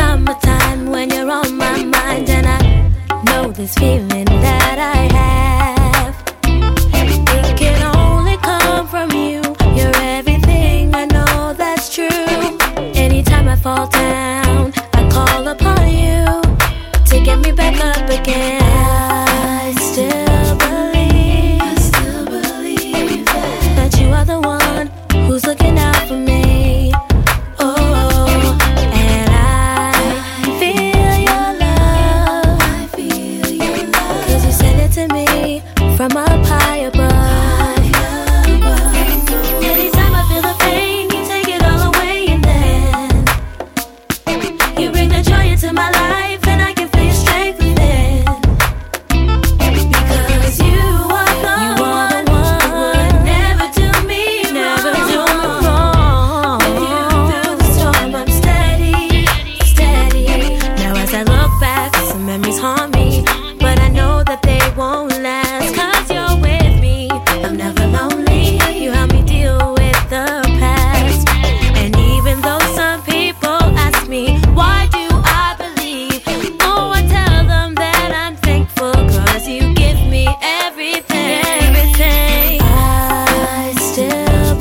summertime when you're on my mind, and I know this feeling that I have. It can only come from you. You're everything, I know that's true. Anytime I fall down, I call upon you to get me back up again. I still believe that you are the one who's looking out for me. Oh, and I feel your love, 'cause you sent it to me from up high above. Anytime I feel the pain, you take it all away, and then you bring the joy into my life, and I can feel your strength within. Because you are the one who would never do me wrong. With you through the storm, I'm steady. Now as I look back, some memories haunt me, but I know that they won't last, 'cause you're with me. I'm never lonely. You help me deal with the past. And even though some people ask me, why do I believe? Oh, I tell them that I'm thankful, 'cause you give me everything. I still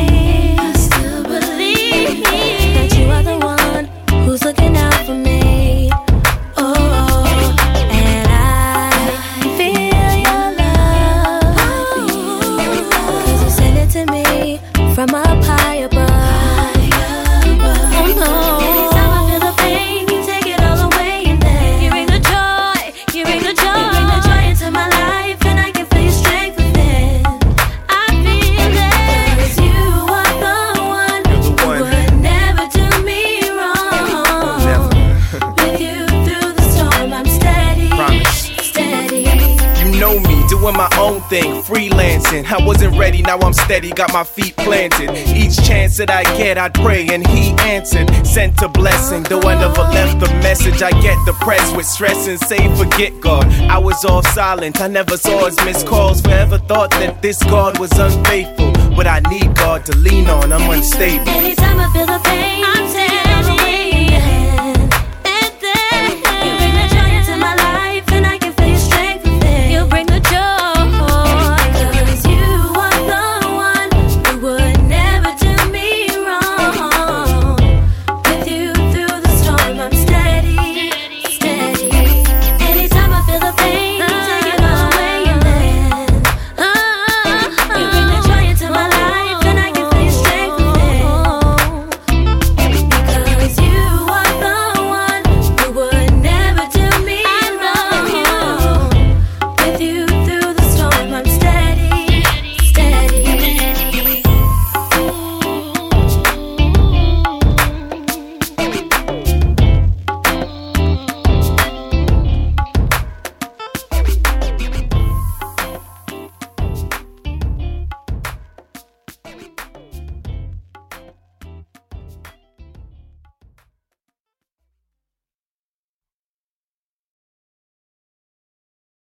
believe that you are the one who's looking out for me. Oh, and I feel your love, 'cause you sent it to me from up high above. Oh no. Anytime I feel the pain, you take it all away, and then you bring the joy into my life, and I can feel your strength within. I feel it, 'cause you are the one who would never do me wrong. With you through the storm, I'm steady. You know me, doing my own thing, freelancing. I wasn't ready, now I'm steady, got my feet planted. Each chance that I get, I'd pray, and he answered. Sent a blessing, though I never left the message. I get depressed with stress and say forget God. I was off silent, I never saw his missed calls. Forever thought that this God was unfaithful, but I need God to lean on, I'm unstable. Anytime I feel the pain, I'm steady.